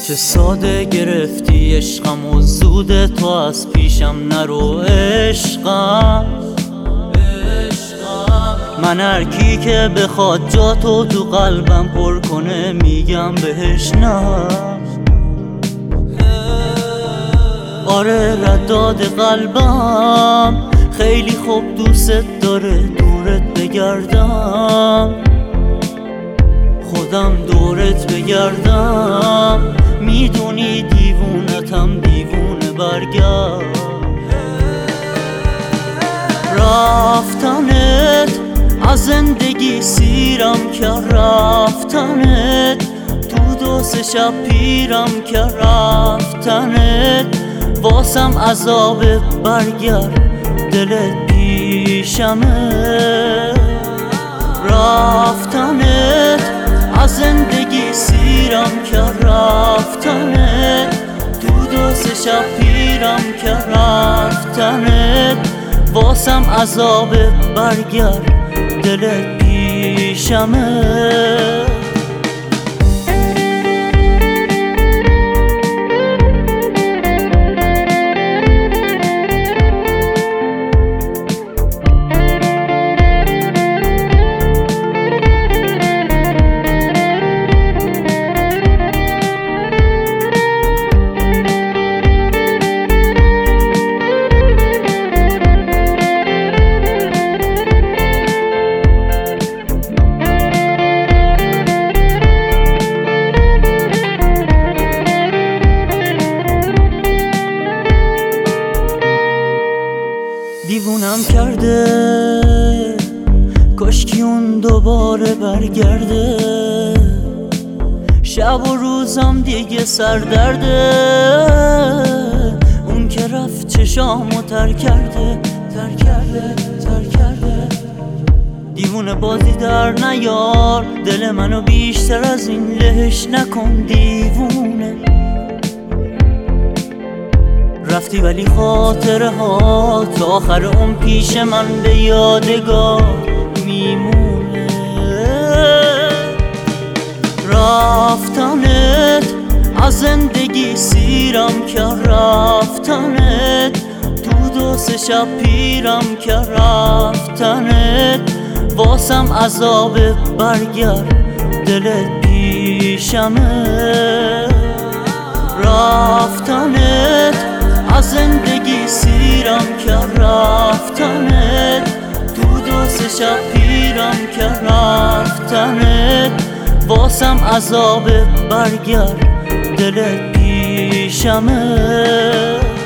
چه ساده گرفتی عشقم و زود تو از پیشم نرو عشقم. من هر کی که بخواد جا تو قلبم پر کنه میگم بهش نه. آره رداد قلبم خیلی خوب دوست داره دورت بگردم، خودم دورت بگردم. میدونی دیوونتم دیوونه برگرد. رفتنت از زندگی سیرم که رفتنت تو دو سه شب پیرم که رفتنت واسم عذاب برگرد دلت پیشمه. رفتنت از زندگی سیرم که رفتنت تو دو سه شب پیرم که رفتنت واسم عذاب برگرد دلت پیشمه. دیوونم کرده کاشکی اون دوباره برگرده. شب و روزم دیگه سردرده، اون که رفت چشامو تر کرده. دیوونه بازی در نیار دل منو بیشتر از این لهش نکن دیوونه. رفتی ولی خاطره ها تا آخر اون پیش من به یادگار میمونه. رفتنت از زندگی سیرم که رفتنت تو دو سه شب پیرم که رفتنت واسم عذاب برگرد دلت پیشمه. رفتنت از زندگی سیرم که رفتنت تو دو سه شب پیرم که رفتنت واسم عذاب برگرد دلت پیشمه.